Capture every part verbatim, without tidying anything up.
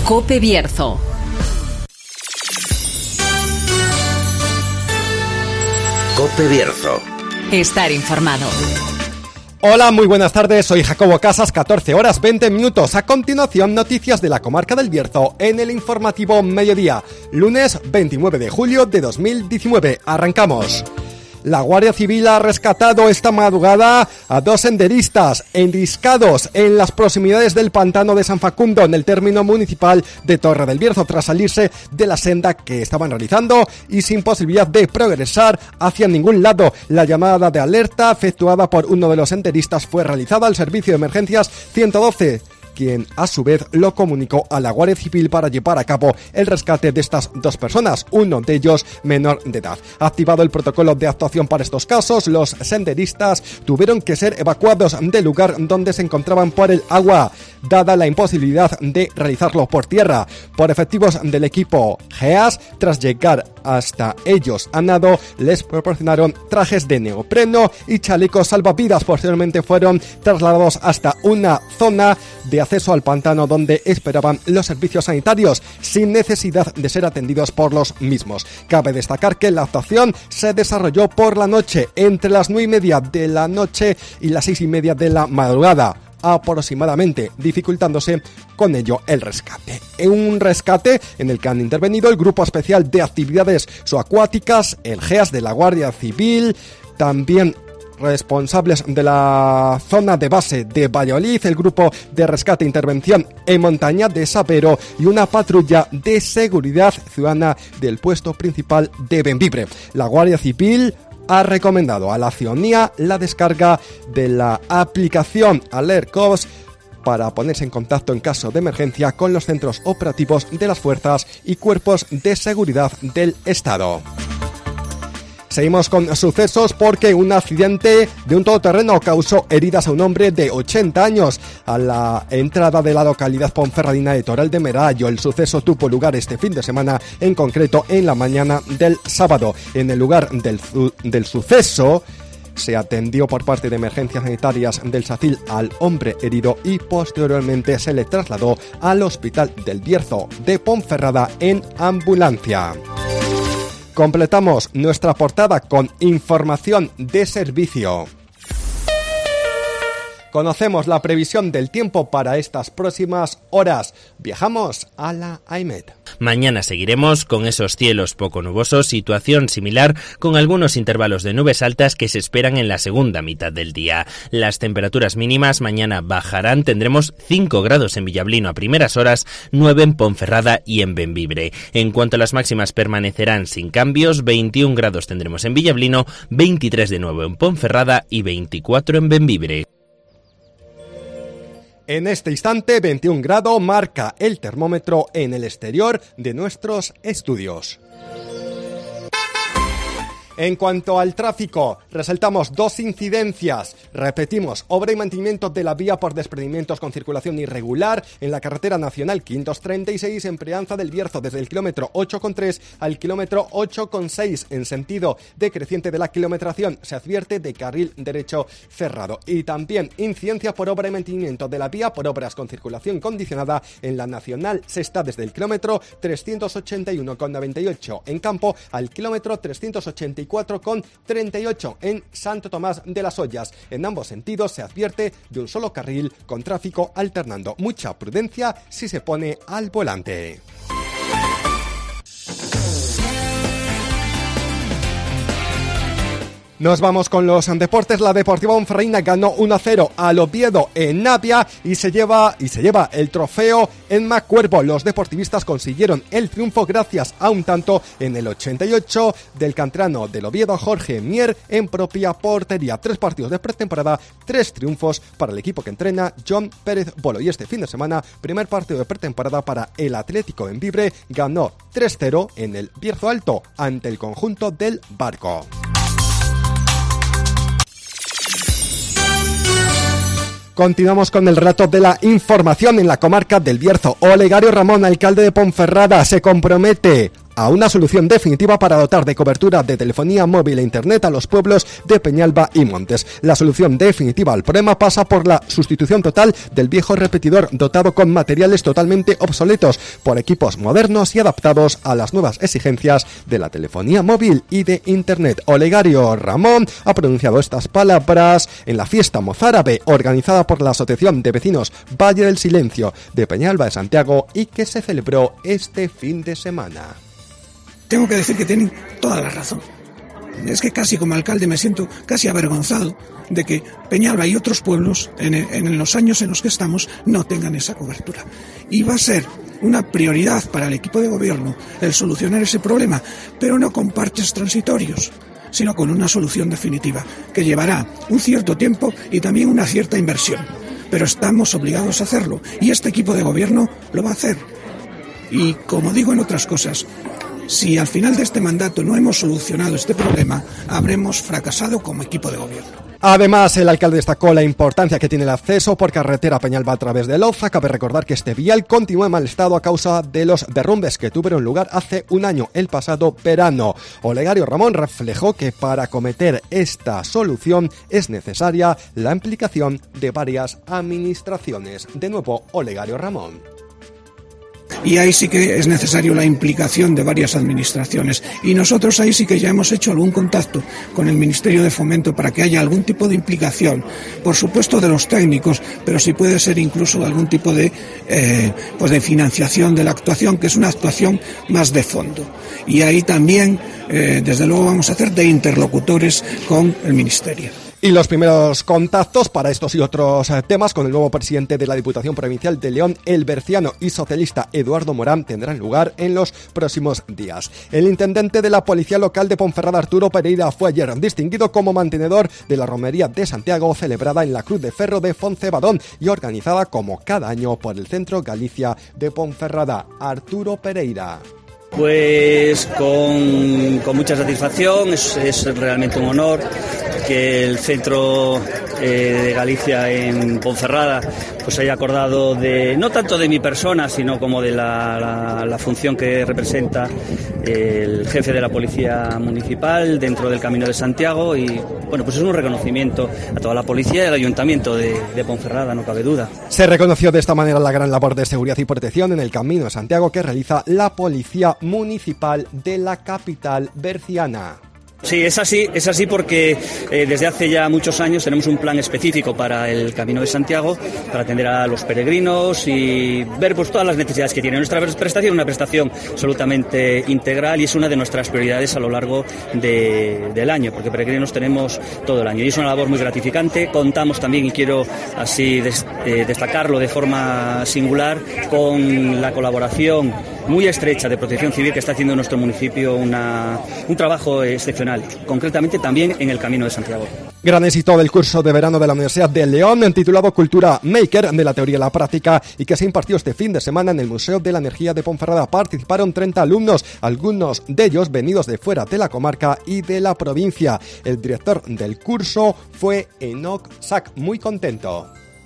COPE Bierzo. COPE Bierzo. Estar informado. Hola, muy buenas tardes, soy Jacobo Casas, catorce horas veinte minutos. A continuación, noticias de la comarca del Bierzo en el informativo Mediodía, lunes veintinueve de julio de dos mil diecinueve. Arrancamos. La Guardia Civil ha rescatado esta madrugada a dos senderistas enriscados en las proximidades del pantano de San Facundo, en el término municipal de Torre del Bierzo, tras salirse de la senda que estaban realizando y sin posibilidad de progresar hacia ningún lado. La llamada de alerta efectuada por uno de los senderistas fue realizada al servicio de emergencias ciento doce. Quien a su vez lo comunicó a la Guardia Civil para llevar a cabo el rescate de estas dos personas, uno de ellos menor de edad. Activado el protocolo de actuación para estos casos, los senderistas tuvieron que ser evacuados del lugar donde se encontraban por el agua, dada la imposibilidad de realizarlo por tierra. Por efectivos del equipo G E A S, tras llegar hasta ellos a nado, les proporcionaron trajes de neopreno y chalecos salvavidas. Posteriormente fueron trasladados hasta una zona de acceso al pantano donde esperaban los servicios sanitarios sin necesidad de ser atendidos por los mismos. Cabe destacar que la actuación se desarrolló por la noche, entre las nueve y media de la noche y las seis y media de la madrugada aproximadamente, dificultándose con ello el rescate. En un rescate en el que han intervenido el Grupo Especial de Actividades Subacuáticas, el G E A S de la Guardia Civil, también responsables de la zona de base de Valladolid, el Grupo de Rescate e Intervención en Montaña de Sapero y una patrulla de seguridad ciudadana del puesto principal de Bembibre. La Guardia Civil ha recomendado a la ciudadanía la descarga de la aplicación AlertCops para ponerse en contacto en caso de emergencia con los centros operativos de las fuerzas y cuerpos de seguridad del Estado. Seguimos con sucesos porque un accidente de un todoterreno causó heridas a un hombre de ochenta años a la entrada de la localidad ponferradina de Toral de Merallo. El suceso tuvo lugar este fin de semana, en concreto en la mañana del sábado. En el lugar del, del suceso se atendió por parte de emergencias sanitarias del SACIL al hombre herido y posteriormente se le trasladó al Hospital del Bierzo de Ponferrada en ambulancia. Completamos nuestra portada con información de servicio. Conocemos la previsión del tiempo para estas próximas horas. Viajamos a la AEMET. Mañana seguiremos con esos cielos poco nubosos, situación similar con algunos intervalos de nubes altas que se esperan en la segunda mitad del día. Las temperaturas mínimas mañana bajarán, tendremos cinco grados en Villablino a primeras horas, nueve en Ponferrada y en Bembibre. En cuanto a las máximas permanecerán sin cambios, veintiún grados tendremos en Villablino, veintitrés de nuevo en Ponferrada y veinticuatro en Bembibre. En este instante, veintiún grados marca el termómetro en el exterior de nuestros estudios. En cuanto al tráfico, resaltamos dos incidencias. Repetimos, obra y mantenimiento de la vía por desprendimientos con circulación irregular en la carretera nacional quinientos treinta y seis en Preanza del Bierzo, desde el kilómetro ocho coma tres al kilómetro ocho coma seis en sentido decreciente de la kilometración. Se advierte de carril derecho cerrado. Y también incidencia por obra y mantenimiento de la vía por obras con circulación condicionada en la nacional sexta, desde el kilómetro trescientos ochenta y uno coma noventa y ocho en Campo al kilómetro trescientos ochenta y cuatro coma treinta y ocho en Santo Tomás de las Ollas. En ambos sentidos se advierte de un solo carril con tráfico alternando. Mucha prudencia si se pone al volante. Nos vamos con los deportes. La Deportiva Ponferradina ganó uno a cero al Oviedo en Navia y se lleva y se lleva el trofeo en Macuervo. Los deportivistas consiguieron el triunfo gracias a un tanto en el ochenta y ocho del canterano del Oviedo, Jorge Mier, en propia portería. Tres partidos de pretemporada, tres triunfos para el equipo que entrena John Pérez Bolo. Y este fin de semana, primer partido de pretemporada para el Atlético Bembibre, ganó tres cero en el Bierzo Alto ante el conjunto del Barco. Continuamos con el relato de la información en la comarca del Bierzo. Olegario Ramón, alcalde de Ponferrada, se compromete a una solución definitiva para dotar de cobertura de telefonía móvil e internet a los pueblos de Peñalba y Montes. La solución definitiva al problema pasa por la sustitución total del viejo repetidor dotado con materiales totalmente obsoletos por equipos modernos y adaptados a las nuevas exigencias de la telefonía móvil y de internet. Olegario Ramón ha pronunciado estas palabras en la fiesta mozárabe organizada por la Asociación de Vecinos Valle del Silencio de Peñalba de Santiago y que se celebró este fin de semana. Tengo que decir que tienen toda la razón. Es que casi como alcalde me siento casi avergonzado de que Peñalba y otros pueblos en, en los años en los que estamos no tengan esa cobertura. Y va a ser una prioridad para el equipo de gobierno el solucionar ese problema, pero no con parches transitorios, sino con una solución definitiva que llevará un cierto tiempo y también una cierta inversión. Pero estamos obligados a hacerlo y este equipo de gobierno lo va a hacer. Y como digo en otras cosas, si al final de este mandato no hemos solucionado este problema, habremos fracasado como equipo de gobierno. Además, el alcalde destacó la importancia que tiene el acceso por carretera a Peñalba a través de Loza. Cabe recordar que este vial continúa en mal estado a causa de los derrumbes que tuvieron lugar hace un año, el pasado verano. Olegario Ramón reflejó que para acometer esta solución es necesaria la implicación de varias administraciones. De nuevo, Olegario Ramón. Y ahí sí que es necesario la implicación de varias administraciones. Y nosotros ahí sí que ya hemos hecho algún contacto con el Ministerio de Fomento para que haya algún tipo de implicación, por supuesto de los técnicos, pero sí puede ser incluso algún tipo de, eh, pues de financiación de la actuación, que es una actuación más de fondo. Y ahí también, eh, desde luego, vamos a hacer de interlocutores con el Ministerio. Y los primeros contactos para estos y otros temas con el nuevo presidente de la Diputación Provincial de León, el berciano y socialista Eduardo Morán, tendrán lugar en los próximos días. El intendente de la Policía Local de Ponferrada, Arturo Pereira, fue ayer distinguido como mantenedor de la Romería de Santiago, celebrada en la Cruz de Ferro de Foncebadón y organizada como cada año por el Centro Galicia de Ponferrada. Arturo Pereira. Pues con, con mucha satisfacción, es, es realmente un honor que el Centro eh, de Galicia en Ponferrada pues haya acordado de, no tanto de mi persona, sino como de la, la, la función que representa el jefe de la Policía Municipal dentro del Camino de Santiago y bueno, pues es un reconocimiento a toda la policía y al Ayuntamiento de, de Ponferrada, no cabe duda. Se reconoció de esta manera la gran labor de seguridad y protección en el Camino de Santiago que realiza la Policía Municipal de la capital berciana. Sí, es así, es así porque eh, desde hace ya muchos años tenemos un plan específico para el Camino de Santiago, para atender a los peregrinos y ver pues todas las necesidades que tiene. Nuestra prestación es una prestación absolutamente integral y es una de nuestras prioridades a lo largo de, del año, porque peregrinos tenemos todo el año y es una labor muy gratificante. Contamos también, y quiero así des, eh, destacarlo de forma singular, con la colaboración muy estrecha de Protección Civil que está haciendo en nuestro municipio una, un trabajo excepcional, concretamente también en el Camino de Santiago. Gran éxito del curso de verano de la Universidad de León, titulado Cultura Maker, de la teoría a la práctica, y que se impartió este fin de semana en el Museo de la Energía de Ponferrada. Participaron treinta alumnos, algunos de ellos venidos de fuera de la comarca y de la provincia. El director del curso fue Enoch Sack, muy contento.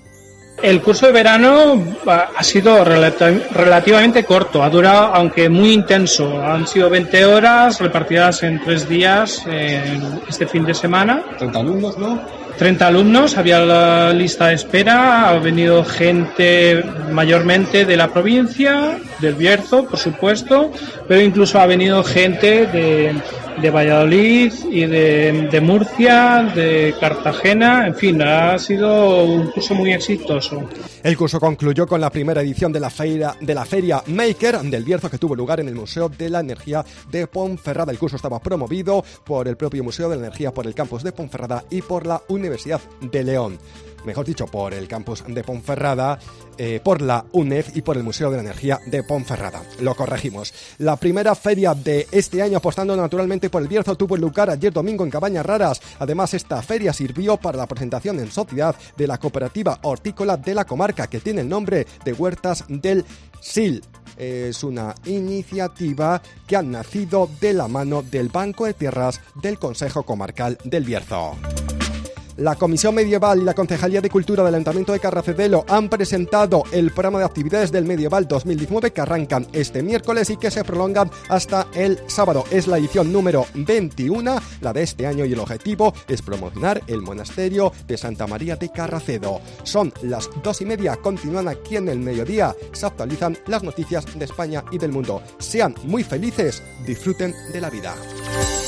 El curso de verano ha sido relativamente corto, ha durado, aunque muy intenso. Han sido veinte horas repartidas en tres días eh, este fin de semana. treinta alumnos, ¿no? treinta alumnos, había la lista de espera, ha venido gente mayormente de la provincia, del Bierzo, por supuesto, pero incluso ha venido gente de, de Valladolid y de, de Murcia, de Cartagena, en fin, ha sido un curso muy exitoso. El curso concluyó con la primera edición de la feria, de la feria Maker del Bierzo, que tuvo lugar en el Museo de la Energía de Ponferrada. El curso estaba promovido por el propio Museo de la Energía, por el campus de Ponferrada y por la Universidad de León. Mejor dicho, por el campus de Ponferrada, eh, por la U N E D y por el Museo de la Energía de Ponferrada. Lo corregimos. La primera feria de este año, apostando naturalmente por el Bierzo, tuvo lugar ayer domingo en Cabañas Raras. Además, esta feria sirvió para la presentación en sociedad de la cooperativa hortícola de la comarca, que tiene el nombre de Huertas del Sil. Es una iniciativa que ha nacido de la mano del Banco de Tierras del Consejo Comarcal del Bierzo. La Comisión Medieval y la Concejalía de Cultura del Ayuntamiento de Carracedelo han presentado el programa de actividades del Medieval dos mil diecinueve que arrancan este miércoles y que se prolongan hasta el sábado. Es la edición número veintiuno, la de este año, y el objetivo es promocionar el monasterio de Santa María de Carracedo. Son las dos y media, continúan aquí en el mediodía, se actualizan las noticias de España y del mundo. Sean muy felices, disfruten de la vida.